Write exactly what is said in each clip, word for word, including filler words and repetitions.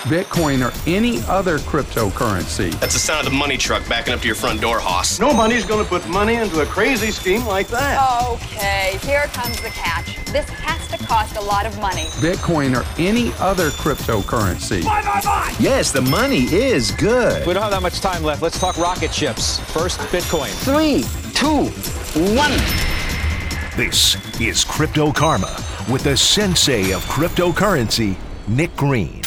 Bitcoin or any other cryptocurrency. That's the sound of the money truck backing up to your front door, Hoss. Nobody's going to put money into a crazy scheme like that. Okay, here comes the catch. This has to cost a lot of money. Bitcoin or any other cryptocurrency. Buy, buy, buy. Yes, the money is good. We don't have that much time left. Let's talk rocket ships. First, Bitcoin. Three, two, one. This is Crypto Karma with the sensei of cryptocurrency, Nick Green.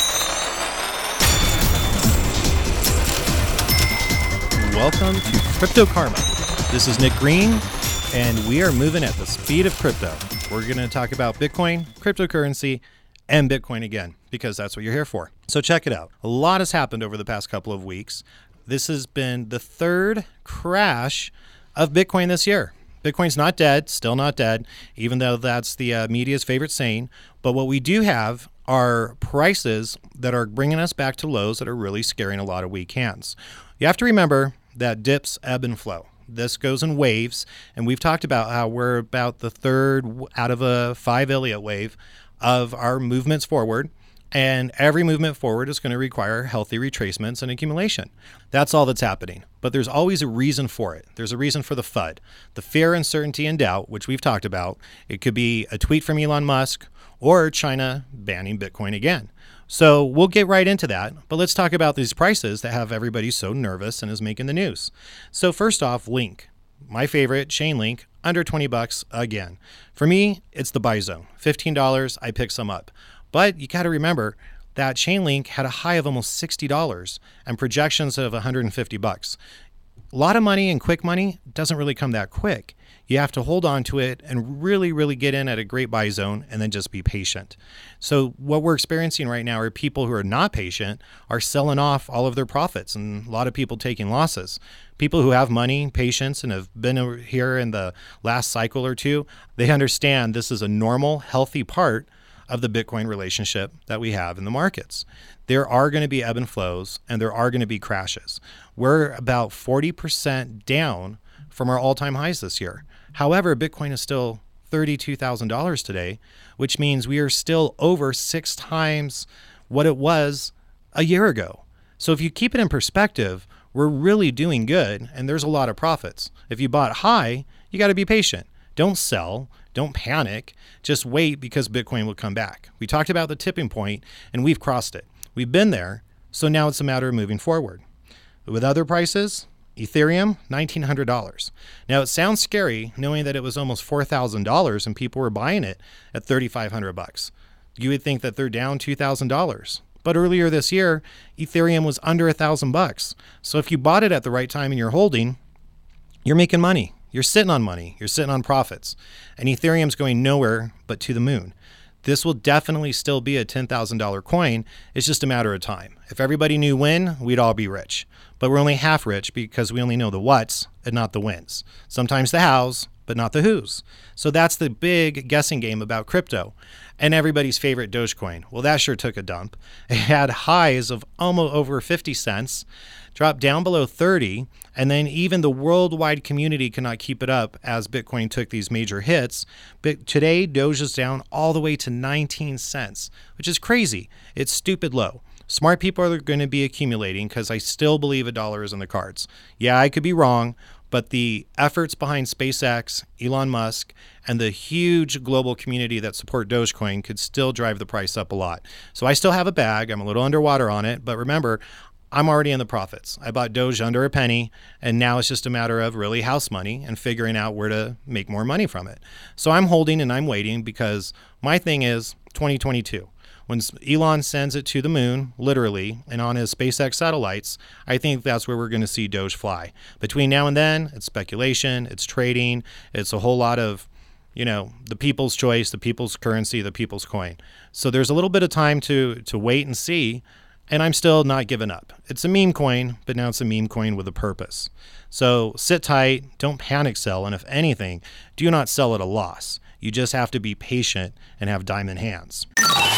Welcome to Crypto Karma. This is Nick Green, and we are moving at the speed of crypto. We're going to talk about Bitcoin, cryptocurrency, and Bitcoin again, because that's what you're here for. So check it out. A lot has happened over the past couple of weeks. This has been the third crash of Bitcoin this year. Bitcoin's not dead, still not dead, even though that's the uh, media's favorite saying. But what we do have are prices that are bringing us back to lows that are really scaring a lot of weak hands. You have to remember that dips ebb and flow. This goes in waves, and we've talked about how we're about the third out of a five Elliott wave of our movements forward, and every movement forward is going to require healthy retracements and accumulation. That's all that's happening, but there's always a reason for it. There's a reason for the F U D, the fear, uncertainty, and doubt, which we've talked about. It could be a tweet from Elon Musk or China banning Bitcoin again. So we'll get right into that, but let's talk about these prices that have everybody so nervous and is making the news. So first off, Link, my favorite, Chainlink, under twenty bucks again. For me, it's the buy zone, fifteen dollars, I pick some up. But you got to remember that Chainlink had a high of almost sixty dollars and projections of one hundred fifty bucks. A lot of money and quick money doesn't really come that quick. You have to hold on to it and really, really get in at a great buy zone and then just be patient. So what we're experiencing right now are people who are not patient are selling off all of their profits and a lot of people taking losses. People who have money, patience, and have been here in the last cycle or two, they understand this is a normal, healthy part of the Bitcoin relationship that we have in the markets. There are going to be ebb and flows and there are going to be crashes. We're about forty percent down from our all-time highs this year. However, Bitcoin is still thirty-two thousand dollars today, which means we are still over six times what it was a year ago. So if you keep it in perspective, we're really doing good and there's a lot of profits. If you bought high, you got to be patient. Don't sell. Don't panic. Just wait because Bitcoin will come back. We talked about the tipping point and we've crossed it. We've been there. So now it's a matter of moving forward. With other prices, Ethereum, nineteen hundred dollars. Now it sounds scary knowing that it was almost four thousand dollars and people were buying it at thirty-five hundred bucks. You would think that they're down two thousand dollars. But earlier this year, Ethereum was under a thousand bucks. So if you bought it at the right time and you're holding, you're making money. You're sitting on money. You're sitting on profits. And Ethereum's going nowhere but to the moon. This will definitely still be a ten thousand dollars coin. It's just a matter of time. If everybody knew when, we'd all be rich. But we're only half rich because we only know the whats and not the whens. Sometimes the hows, but not the whos. So that's the big guessing game about crypto. And everybody's favorite Dogecoin. Well, that sure took a dump. It had highs of almost over fifty cents, dropped down below thirty, and then even the worldwide community cannot keep it up as Bitcoin took these major hits. But today, Doge is down all the way to nineteen cents, which is crazy. It's stupid low. Smart people are going to be accumulating because I still believe a dollar is in the cards. Yeah, I could be wrong, but the efforts behind SpaceX, Elon Musk, and the huge global community that support Dogecoin could still drive the price up a lot. So I still have a bag. I'm a little underwater on it, but remember, I'm already in the profits. I bought Doge under a penny, and now it's just a matter of really house money and figuring out where to make more money from it. So I'm holding and I'm waiting because my thing is twenty twenty-two. When Elon sends it to the moon, literally, and on his SpaceX satellites, I think that's where we're going to see Doge fly. Between now and then, it's speculation, it's trading, it's a whole lot of, you know, the people's choice, the people's currency, the people's coin. So there's a little bit of time to to wait and see, and I'm still not giving up. It's a meme coin, but now it's a meme coin with a purpose. So sit tight, don't panic sell, and if anything, do not sell at a loss. You just have to be patient and have diamond hands.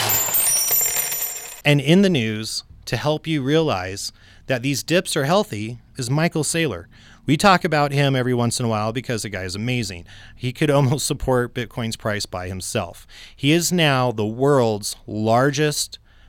And in the news, to help you realize that these dips are healthy, is Michael Saylor. We talk about him every once in a while because the guy is amazing. He could almost support Bitcoin's price by himself. He is now the world's largest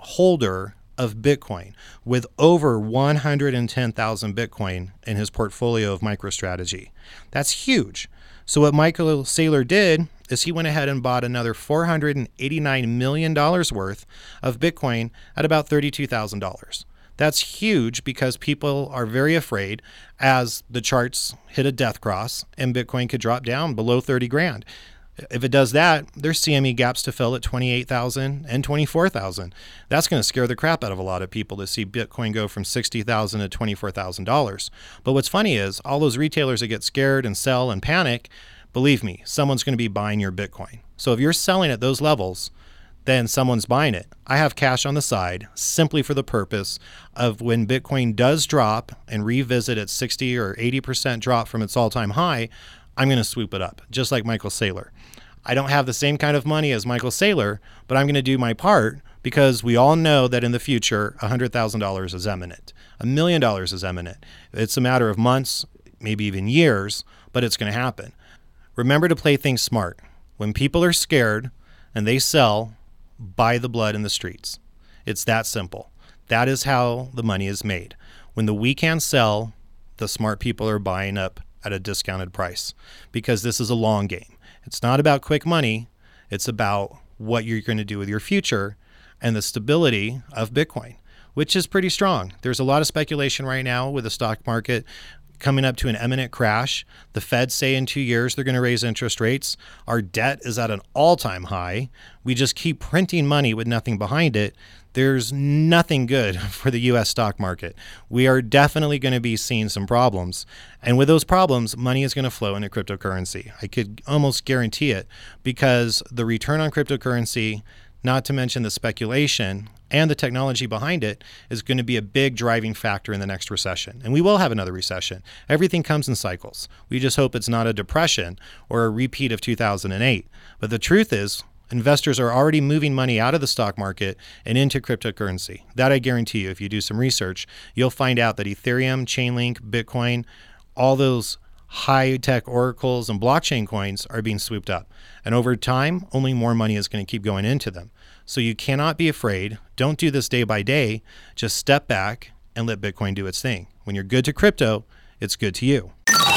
holder of Bitcoin with over one hundred ten thousand Bitcoin in his portfolio of MicroStrategy. That's huge. So what Michael Saylor did is he went ahead and bought another four hundred eighty-nine million dollars worth of Bitcoin at about thirty-two thousand dollars. That's huge because people are very afraid as the charts hit a death cross and Bitcoin could drop down below thirty grand. If it does that, there's C M E gaps to fill at twenty-eight thousand and twenty-four thousand. That's going to scare the crap out of a lot of people to see Bitcoin go from sixty thousand to twenty-four thousand dollars. But what's funny is all those retailers that get scared and sell and panic, believe me, someone's going to be buying your Bitcoin. So if you're selling at those levels, then someone's buying it. I have cash on the side simply for the purpose of when Bitcoin does drop and revisit its sixty or eighty percent drop from its all-time high, I'm going to swoop it up, just like Michael Saylor. I don't have the same kind of money as Michael Saylor, but I'm going to do my part because we all know that in the future, one hundred thousand dollars is imminent. A million dollars is imminent. It's a matter of months, maybe even years, but it's going to happen. Remember to play things smart. When people are scared and they sell, buy the blood in the streets. It's that simple. That is how the money is made. When the weak hands sell, the smart people are buying up at a discounted price because this is a long game. It's not about quick money. It's about what you're going to do with your future and the stability of Bitcoin, which is pretty strong. There's a lot of speculation right now with the stock market coming up to an imminent crash. The Fed say in two years they're going to raise interest rates. Our debt is at an all-time high. We just keep printing money with nothing behind it. There's nothing good for the U S stock market. We are definitely going to be seeing some problems. And with those problems, money is going to flow into cryptocurrency. I could almost guarantee it because the return on cryptocurrency, not to mention the speculation and the technology behind it, is going to be a big driving factor in the next recession. And we will have another recession. Everything comes in cycles. We just hope it's not a depression or a repeat of two thousand eight. But the truth is, investors are already moving money out of the stock market and into cryptocurrency. That I guarantee you, if you do some research, you'll find out that Ethereum, Chainlink, Bitcoin, all those high-tech oracles and blockchain coins are being swooped up. And over time, only more money is going to keep going into them. So you cannot be afraid. Don't do this day by day. Just step back and let Bitcoin do its thing. When you're good to crypto, it's good to you.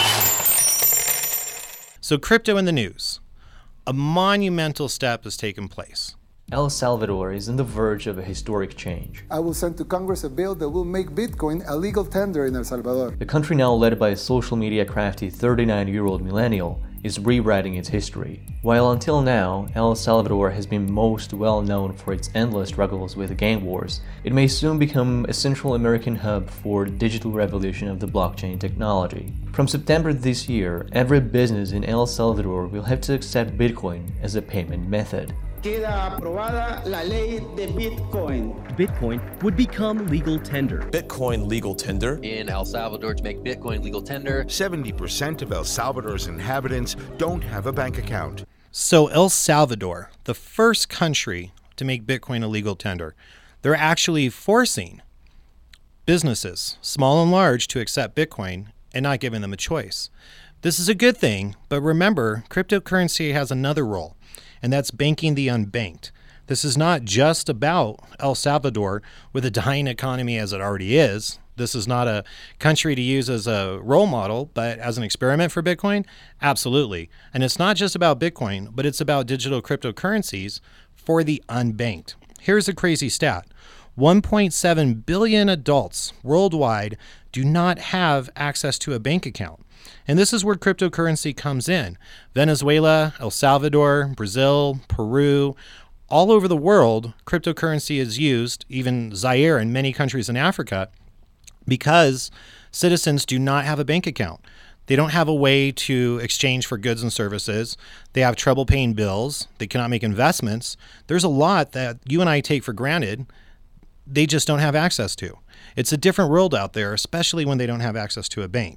So crypto in the news. A monumental step has taken place. El Salvador is on the verge of a historic change. I will send to Congress a bill that will make Bitcoin a legal tender in El Salvador. The country, now led by a social media crafty thirty-nine-year-old millennial, is rewriting its history. While until now, El Salvador has been most well known for its endless struggles with gang wars, it may soon become a Central American hub for the digital revolution of the blockchain technology. From September this year, every business in El Salvador will have to accept Bitcoin as a payment method. Queda aprobada la ley de Bitcoin. Bitcoin would become legal tender. Bitcoin legal tender. In El Salvador, to make Bitcoin legal tender, seventy percent of El Salvador's inhabitants don't have a bank account. So El Salvador, the first country to make Bitcoin a legal tender, they're actually forcing businesses, small and large, to accept Bitcoin and not giving them a choice. This is a good thing, but remember, cryptocurrency has another role, and that's banking the unbanked. This is not just about El Salvador with a dying economy as it already is. This is not a country to use as a role model, but as an experiment for Bitcoin, absolutely. And it's not just about Bitcoin, but it's about digital cryptocurrencies for the unbanked. Here's a crazy stat. one point seven billion adults worldwide do not have access to a bank account. And this is where cryptocurrency comes in. Venezuela, El Salvador, Brazil, Peru, all over the world, cryptocurrency is used, even Zaire and many countries in Africa, because citizens do not have a bank account. They don't have a way to exchange for goods and services. They have trouble paying bills. They cannot make investments. There's a lot that you and I take for granted they just don't have access to. It's a different world out there, especially when they don't have access to a bank.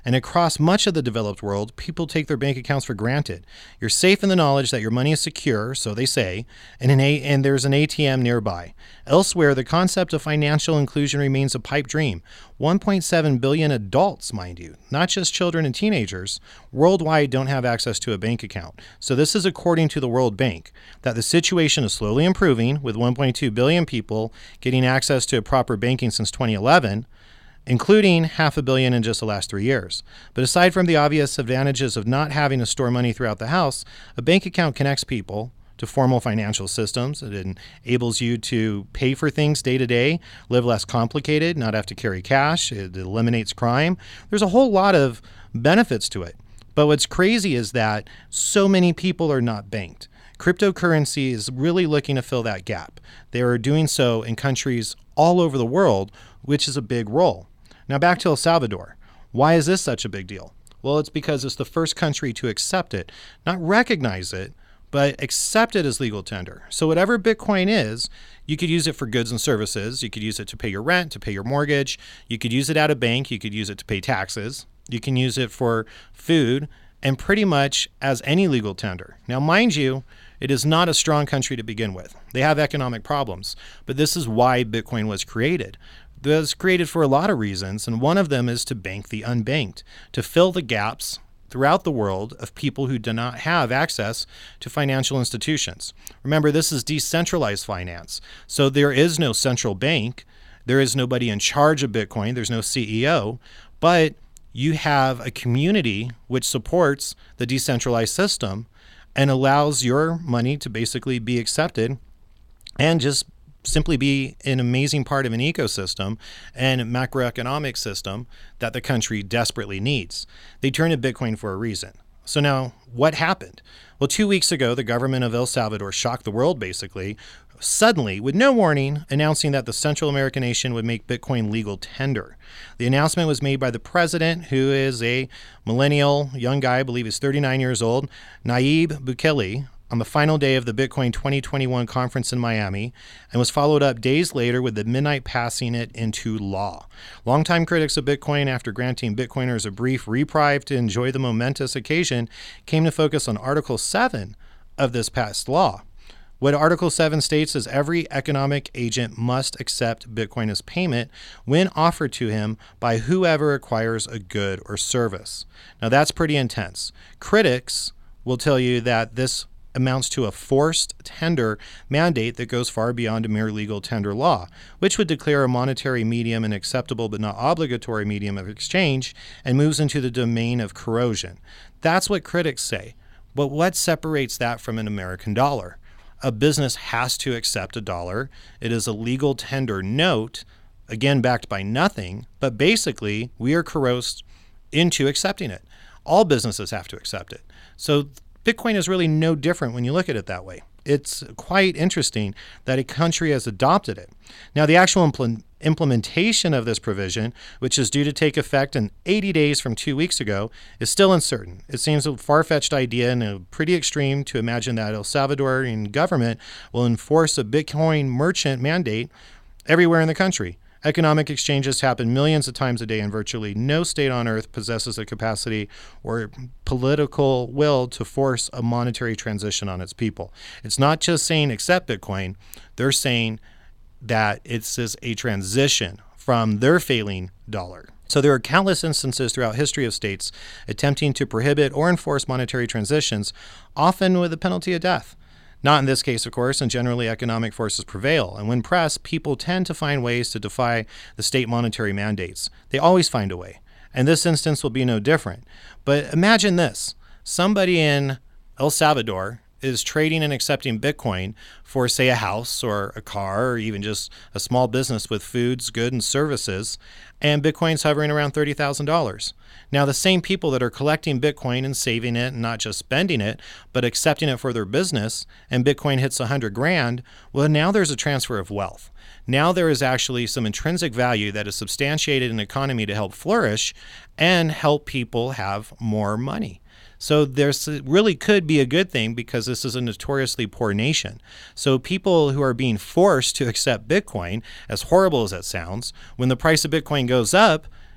And across much of the developed world, people take their bank accounts for granted. You're safe in the knowledge that your money is secure, so they say, and, an a- and there's an A T M nearby. Elsewhere, the concept of financial inclusion remains a pipe dream. one point seven billion adults, mind you, not just children and teenagers, worldwide don't have access to a bank account. So this is according to the World Bank, that the situation is slowly improving with one point two billion people getting access to proper banking since twenty eleven, including half a billion in just the last three years. But aside from the obvious advantages of not having to store money throughout the house, a bank account connects people to formal financial systems. It enables you to pay for things day to day, live less complicated, not have to carry cash. It eliminates crime. There's a whole lot of benefits to it. But what's crazy is that so many people are not banked. Cryptocurrency is really looking to fill that gap. They are doing so in countries all over the world, which is a big role. Now back to El Salvador. Why is this such a big deal? Well, it's because it's the first country to accept it, not recognize it, but accept it as legal tender. So whatever Bitcoin is, you could use it for goods and services. You could use it to pay your rent, to pay your mortgage. You could use it at a bank. You could use it to pay taxes. You can use it for food, and pretty much as any legal tender. Now, mind you, it is not a strong country to begin with. They have economic problems, but this is why Bitcoin was created. It was created for a lot of reasons, and one of them is to bank the unbanked, to fill the gaps throughout the world of people who do not have access to financial institutions. Remember, this is decentralized finance, so there is no central bank. There is nobody in charge of Bitcoin. There's no C E O, but you have a community which supports the decentralized system and allows your money to basically be accepted and just simply be an amazing part of an ecosystem and macroeconomic system that the country desperately needs. They turned to Bitcoin for a reason. So now, what happened? Well, two weeks ago, the government of El Salvador shocked the world, basically, suddenly, with no warning, announcing that the Central American nation would make Bitcoin legal tender. The announcement was made by the president, who is a millennial young guy, I believe he's thirty-nine years old, Nayib Bukele, on the final day of the Bitcoin twenty twenty-one conference in Miami, and was followed up days later with the midnight passing it into law. Longtime critics of Bitcoin, after granting Bitcoiners a brief reprieve to enjoy the momentous occasion, came to focus on Article seven of this passed law. What Article seven states is every economic agent must accept Bitcoin as payment when offered to him by whoever acquires a good or service. Now that's pretty intense. Critics will tell you that this amounts to a forced tender mandate that goes far beyond a mere legal tender law, which would declare a monetary medium an acceptable but not obligatory medium of exchange and moves into the domain of coercion. That's what critics say. But what separates that from an American dollar? A business has to accept a dollar. It is a legal tender note, again backed by nothing, but basically we are coerced into accepting it. All businesses have to accept it. So Bitcoin is really no different when you look at it that way. It's quite interesting that a country has adopted it. Now, the actual impl- implementation of this provision, which is due to take effect in eighty days from two weeks ago, is still uncertain. It seems a far-fetched idea and a pretty extreme to imagine that El Salvadorian government will enforce a Bitcoin merchant mandate everywhere in the country. Economic exchanges happen millions of times a day, and virtually no state on earth possesses the capacity or political will to force a monetary transition on its people. It's not just saying accept Bitcoin. They're saying that it's a transition from their failing dollar. So there are countless instances throughout history of states attempting to prohibit or enforce monetary transitions, often with the penalty of death. Not in this case, of course, and generally economic forces prevail. And when pressed, people tend to find ways to defy the state monetary mandates. They always find a way. And this instance will be no different. But imagine this. Somebody in El Salvador is trading and accepting Bitcoin for, say, a house or a car or even just a small business with foods, goods, and services, and Bitcoin's hovering around thirty thousand dollars. Now, the same people that are collecting Bitcoin and saving it and not just spending it, but accepting it for their business, and Bitcoin hits one hundred grand, well, now there's a transfer of wealth. Now there is actually some intrinsic value that is substantiated in the economy to help flourish and help people have more money. So there's really could be a good thing because this is a notoriously poor nation. So people who are being forced to accept Bitcoin, as horrible as that sounds, when the price of Bitcoin goes up,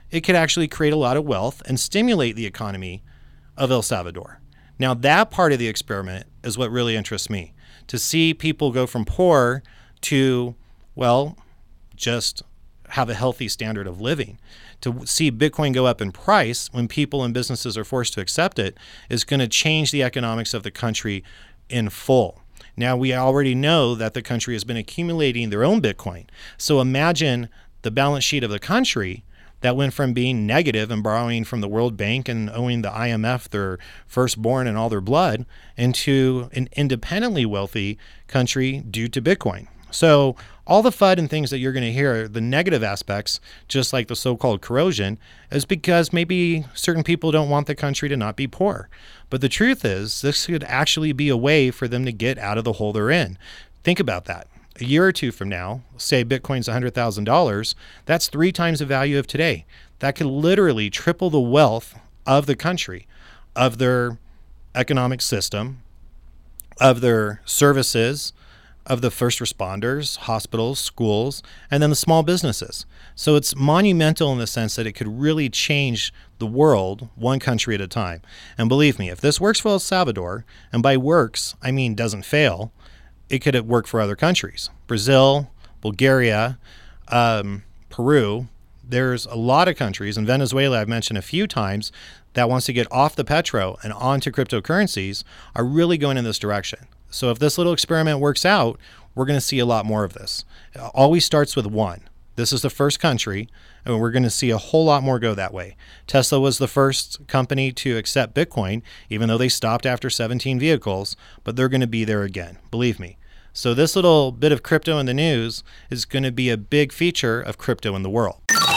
it could actually create a lot of wealth and stimulate the economy of El Salvador. Now, that part of the experiment is what really interests me, to see people go from poor to, well, just have a healthy standard of living. To see Bitcoin go up in price when people and businesses are forced to accept it is going to change the economics of the country in full. Now, we already know that the country has been accumulating their own Bitcoin. So imagine the balance sheet of the country that went from being negative and borrowing from the World Bank and owing the I M F their firstborn and all their blood into an independently wealthy country due to Bitcoin. So all the F U D and things that you're going to hear, the negative aspects, just like the so-called corrosion, is because maybe certain people don't want the country to not be poor. But the truth is, this could actually be a way for them to get out of the hole they're in. Think about that. A year or two from now, say Bitcoin's one hundred thousand dollars, that's three times the value of today. That could literally triple the wealth of the country, of their economic system, of their services, of the first responders, hospitals, schools, and then the small businesses. So it's monumental in the sense that it could really change the world one country at a time. And believe me, if this works for El Salvador, and by works, I mean doesn't fail, it could work for other countries. Brazil, Bulgaria, um, Peru. There's a lot of countries, and Venezuela I've mentioned a few times, that wants to get off the petro and onto cryptocurrencies are really going in this direction. So if this little experiment works out, we're going to see a lot more of this. It always starts with one. This is the first country, and we're going to see a whole lot more go that way. Tesla was the first company to accept Bitcoin, even though they stopped after seventeen vehicles, but they're going to be there again, believe me. So this little bit of crypto in the news is going to be a big feature of crypto in the world.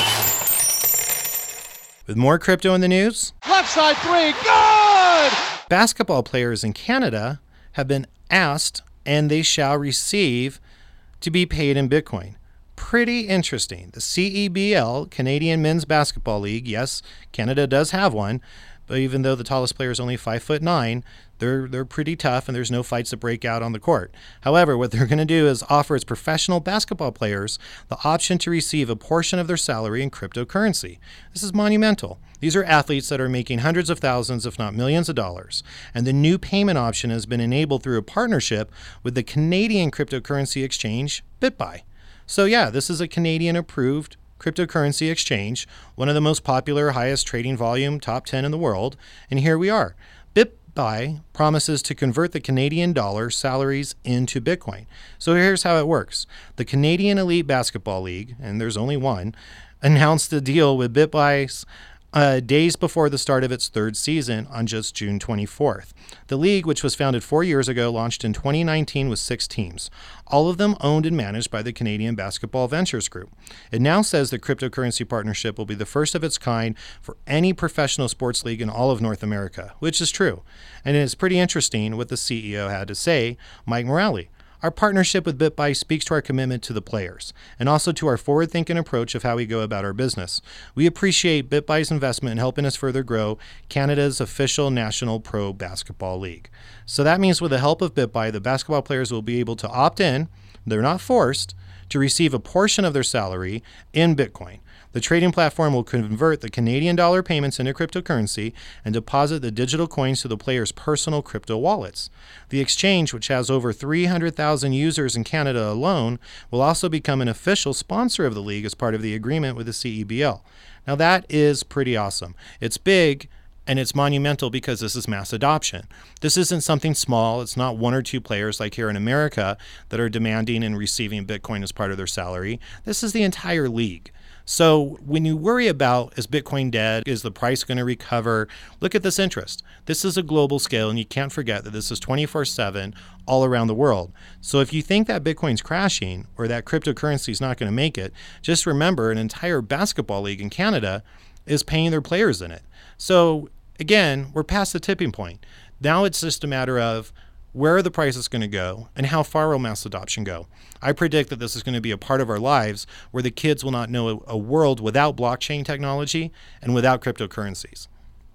With more crypto in the news, left side three, good! Basketball players in Canada have been asked, and they shall receive, to be paid in Bitcoin. Pretty interesting. The C E B L, Canadian Men's Basketball League, yes, Canada does have one, but even though the tallest player is only five foot nine, they're they're pretty tough, and there's no fights that break out on the court. However, what they're going to do is offer its professional basketball players the option to receive a portion of their salary in cryptocurrency. This is monumental. These are athletes that are making hundreds of thousands, if not millions of dollars. And the new payment option has been enabled through a partnership with the Canadian cryptocurrency exchange, BitBuy. So yeah, this is a Canadian-approved cryptocurrency exchange, one of the most popular, highest trading volume, top ten in the world. And here we are. BitBuy promises to convert the Canadian dollar salaries into Bitcoin. So here's how it works. The Canadian Elite Basketball League, and there's only one, announced a deal with BitBuy's Uh, days before the start of its third season on just June twenty-fourth. The league, which was founded four years ago, launched in twenty nineteen with six teams, all of them owned and managed by the Canadian Basketball Ventures Group. It now says the cryptocurrency partnership will be the first of its kind for any professional sports league in all of North America, which is true. And it's pretty interesting what the C E O had to say, Mike Morale. Our partnership with BitBuy speaks to our commitment to the players and also to our forward-thinking approach of how we go about our business. We appreciate BitBuy's investment in helping us further grow Canada's official national pro basketball league. So that means with the help of BitBuy, the basketball players will be able to opt in, they're not forced, to receive a portion of their salary in Bitcoin. The trading platform will convert the Canadian dollar payments into cryptocurrency and deposit the digital coins to the players' personal crypto wallets. The exchange, which has over three hundred thousand users in Canada alone, will also become an official sponsor of the league as part of the agreement with the C E B L. Now that is pretty awesome. It's big, and it's monumental because this is mass adoption. This isn't something small. It's not one or two players like here in America that are demanding and receiving Bitcoin as part of their salary. This is the entire league. So when you worry about, is Bitcoin dead? Is the price going to recover? Look at this interest. This is a global scale, and you can't forget that this is twenty-four seven all around the world. So if you think that Bitcoin's crashing or that cryptocurrency is not going to make it, just remember an entire basketball league in Canada is paying their players in it. So again, we're past the tipping point. Now it's just a matter of where are the prices going to go and how far will mass adoption go? I predict that this is going to be a part of our lives where the kids will not know a, a world without blockchain technology and without cryptocurrencies.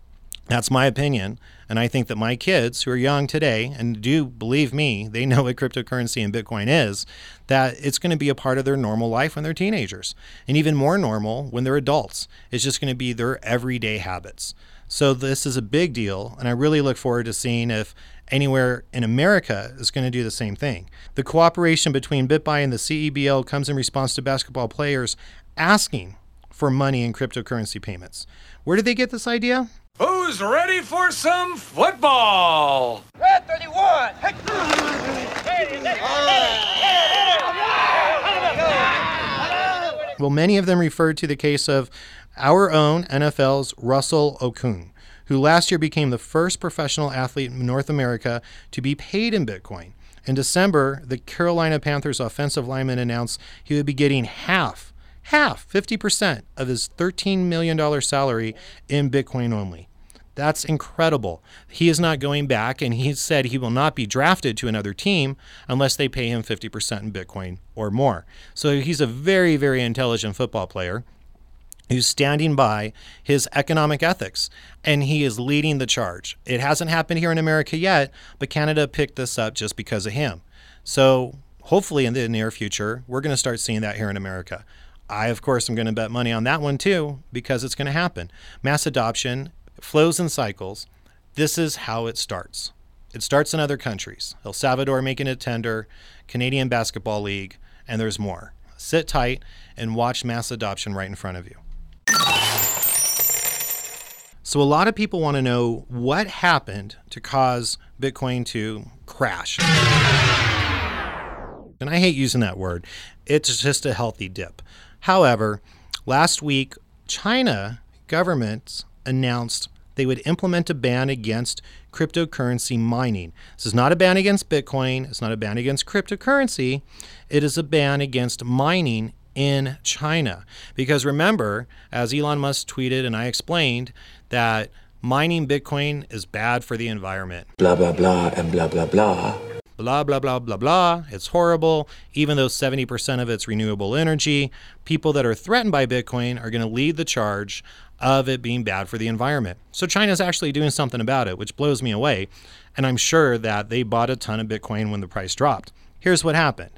That's my opinion. And I think that my kids who are young today, and do believe me, they know what cryptocurrency and Bitcoin is, that it's going to be a part of their normal life when they're teenagers. And even more normal when they're adults. It's just going to be their everyday habits. So this is a big deal. And I really look forward to seeing if anywhere in America is going to do the same thing. The cooperation between BitBuy and the C E B L comes in response to basketball players asking for money in cryptocurrency payments. Where did they get this idea? Who's ready for some football? Red thirty-one. Well, many of them referred to the case of our own N F L's Russell Okung, who last year became the first professional athlete in North America to be paid in Bitcoin. In December, the Carolina Panthers offensive lineman announced he would be getting half, half, fifty percent of his thirteen million dollars salary in Bitcoin only. That's incredible. He is not going back, and he said he will not be drafted to another team unless they pay him fifty percent in Bitcoin or more. So he's a very, very intelligent football player who's standing by his economic ethics, and he is leading the charge. It hasn't happened here in America yet, but Canada picked this up just because of him. So hopefully in the near future, we're going to start seeing that here in America. I, of course, am going to bet money on that one too, because it's going to happen. Mass adoption flows in cycles. This is how it starts. It starts in other countries. El Salvador making it tender, Canadian Basketball League, and there's more. Sit tight and watch mass adoption right in front of you. So a lot of people want to know what happened to cause Bitcoin to crash. And I hate using that word. It's just a healthy dip. However, last week, China governments announced they would implement a ban against cryptocurrency mining. This is not a ban against Bitcoin. It's not a ban against cryptocurrency. It is a ban against mining in China. Because remember, as Elon Musk tweeted and I explained, that mining Bitcoin is bad for the environment. Blah, blah, blah, and blah, blah, blah. Blah, blah, blah, blah, blah. It's horrible. Even though seventy percent of it's renewable energy, people that are threatened by Bitcoin are going to lead the charge of it being bad for the environment. So China's actually doing something about it, which blows me away. And I'm sure that they bought a ton of Bitcoin when the price dropped. Here's what happened.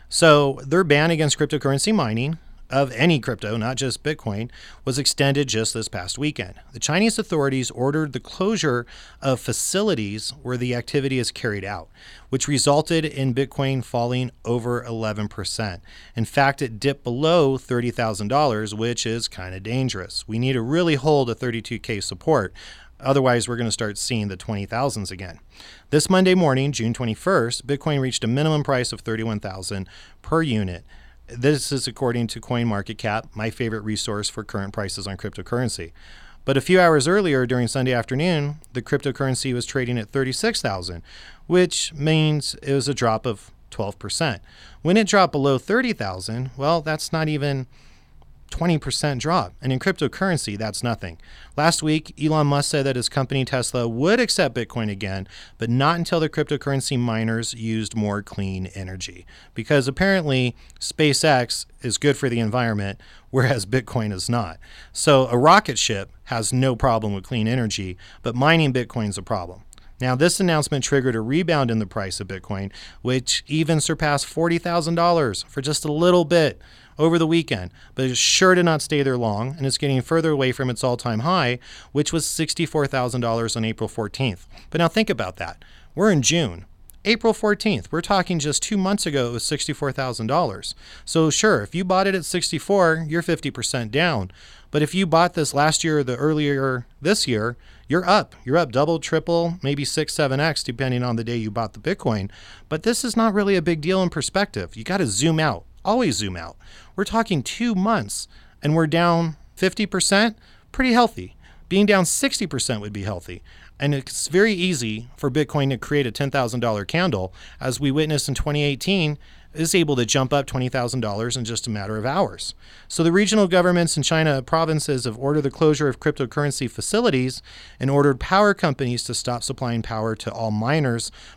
So their ban against cryptocurrency mining of any crypto, not just Bitcoin, was extended just this past weekend. The Chinese authorities ordered the closure of facilities where the activity is carried out, which resulted in Bitcoin falling over eleven percent. In fact, it dipped below thirty thousand dollars, which is kind of dangerous. We need to really hold a thirty-two K support. Otherwise, we're going to start seeing the twenty thousands again. This Monday morning, June twenty-first, Bitcoin reached a minimum price of thirty-one thousand dollars per unit. This is according to CoinMarketCap, my favorite resource for current prices on cryptocurrency. But a few hours earlier during Sunday afternoon, the cryptocurrency was trading at thirty-six thousand dollars, which means it was a drop of twelve percent. When it dropped below thirty thousand dollars, well, that's not even twenty percent drop. And in cryptocurrency, that's nothing. Last week, Elon Musk said that his company Tesla would accept Bitcoin again, but not until the cryptocurrency miners used more clean energy. Because apparently SpaceX is good for the environment, whereas Bitcoin is not. So a rocket ship has no problem with clean energy, but mining Bitcoin is a problem. Now, this announcement triggered a rebound in the price of Bitcoin, which even surpassed forty thousand dollars for just a little bit over the weekend, but it sure did not stay there long, and it's getting further away from its all-time high, which was sixty-four thousand dollars on April fourteenth. But now think about that. We're in June. April fourteenth, we're talking just two months ago, it was sixty-four thousand dollars. So sure, if you bought it at sixty-four, you're fifty percent down. But if you bought this last year or the earlier this year, you're up. You're up double, triple, maybe six, seven X, depending on the day you bought the Bitcoin. But this is not really a big deal in perspective. You got to zoom out. Always zoom out. We're talking two months and we're down fifty percent. Pretty healthy. Being down sixty percent would be healthy. And it's very easy for Bitcoin to create a ten thousand dollars candle, as we witnessed in twenty eighteen, is able to jump up twenty thousand dollars in just a matter of hours. So the regional governments in China provinces have ordered the closure of cryptocurrency facilities and ordered power companies to stop supplying power to all miners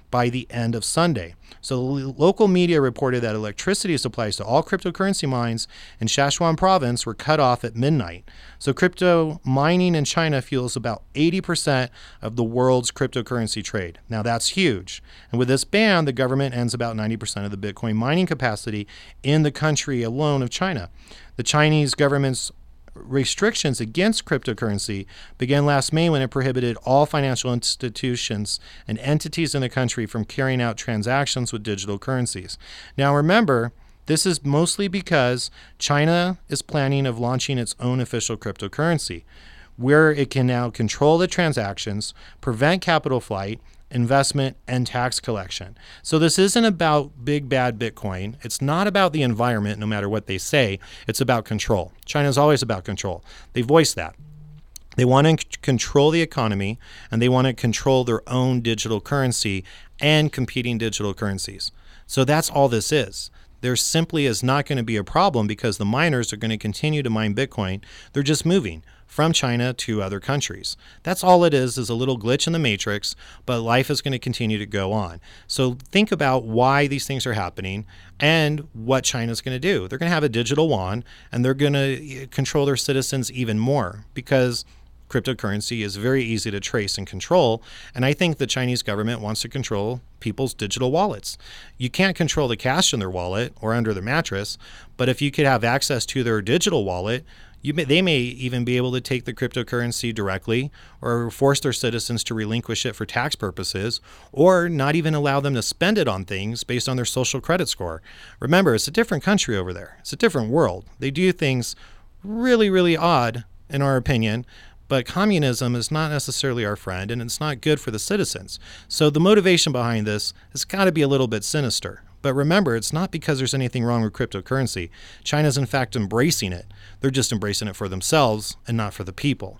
by the end of Sunday. So the local media reported that electricity supplies to all cryptocurrency mines in Sichuan province were cut off at midnight. So crypto mining in China fuels about eighty percent of the world's cryptocurrency trade. Now that's huge. And with this ban, the government ends about ninety percent of the Bitcoin mining capacity in the country alone of China. The Chinese government's restrictions against cryptocurrency began last May when it prohibited all financial institutions and entities in the country from carrying out transactions with digital currencies. Now remember, this is mostly because China is planning of launching its own official cryptocurrency, where it can now control the transactions, prevent capital flight, investment, and tax collection. So this isn't about big bad Bitcoin. It's not about the environment, no matter what they say. It's about control. China's always about control. They voiced that. They want to c- control the economy, and they want to control their own digital currency and competing digital currencies. So that's all this is. There simply is not going to be a problem because the miners are going to continue to mine Bitcoin. They're just moving from China to other countries. That's all it is, is a little glitch in the matrix, but life is going to continue to go on. So think about why these things are happening and what China's going to do. They're going to have a digital yuan, and they're going to control their citizens even more because cryptocurrency is very easy to trace and control. And I think the Chinese government wants to control people's digital wallets. You can't control the cash in their wallet or under their mattress, but if you could have access to their digital wallet, You may, they may even be able to take the cryptocurrency directly or force their citizens to relinquish it for tax purposes or not even allow them to spend it on things based on their social credit score. Remember, it's a different country over there. It's a different world. They do things really, really odd, in our opinion, but communism is not necessarily our friend, and it's not good for the citizens. So the motivation behind this has got to be a little bit sinister. But remember, it's not because there's anything wrong with cryptocurrency. China's in fact embracing it. They're just embracing it for themselves and not for the people.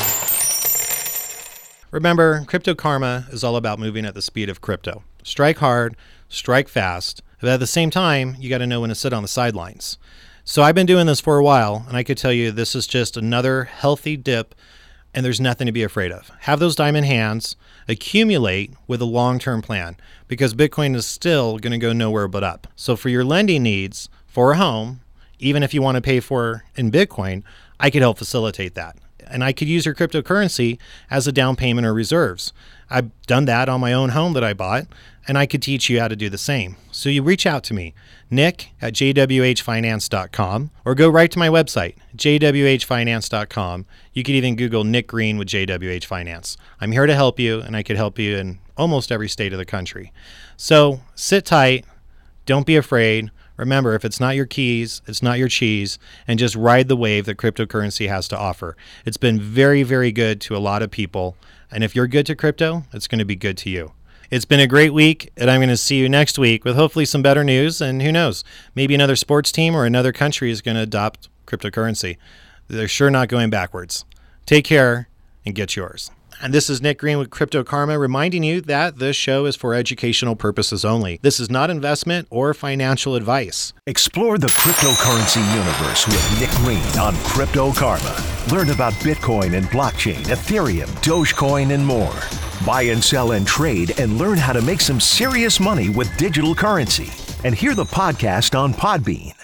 Remember, Crypto Karma is all about moving at the speed of crypto. Strike hard, strike fast, but at the same time, you got to know when to sit on the sidelines. So I've been doing this for a while, and I could tell you this is just another healthy dip, and there's nothing to be afraid of. Have those diamond hands, accumulate with a long-term plan, because Bitcoin is still going to go nowhere but up. So for your lending needs for a home, even if you want to pay for in Bitcoin, I could help facilitate that. And I could use your cryptocurrency as a down payment or reserves. I've done that on my own home that I bought, and I could teach you how to do the same. So you reach out to me, Nick at j w h finance dot com, or go right to my website, j w h finance dot com. You could even Google Nick Green with J W H Finance. I'm here to help you, and I could help you in almost every state of the country. So sit tight, don't be afraid. Remember, if it's not your keys, it's not your cheese, and just ride the wave that cryptocurrency has to offer. It's been very, very good to a lot of people, and if you're good to crypto, it's going to be good to you. It's been a great week, and I'm going to see you next week with hopefully some better news, and who knows, maybe another sports team or another country is going to adopt cryptocurrency. They're sure not going backwards. Take care and get yours. And this is Nick Green with Crypto Karma, reminding you that this show is for educational purposes only. This is not investment or financial advice. Explore the cryptocurrency universe with Nick Green on Crypto Karma. Learn about Bitcoin and blockchain, Ethereum, Dogecoin, and more. Buy and sell and trade and learn how to make some serious money with digital currency. And hear the podcast on Podbean.